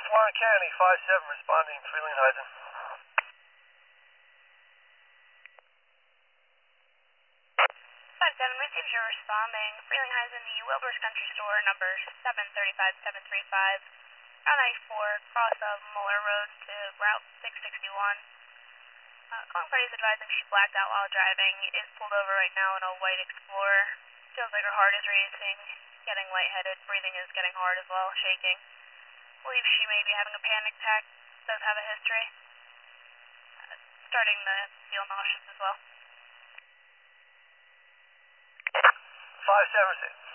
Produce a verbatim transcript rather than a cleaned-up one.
Swan County, five seven, responding to Frelinghuysen. five seven, received your responding. Frelinghuysen, the Wilbur's Country Store, number seven three five seven three five, Route ninety-four, cross of Muller Road to Route six sixty-one. Uh, calling party is advising she blacked out while driving, is pulled over right now in a white Explorer. Feels like her heart is racing, getting lightheaded, breathing is getting hard as well, shaking. Believes she may be having a panic attack, does have a history. Uh, starting to feel nauseous as well. five seven,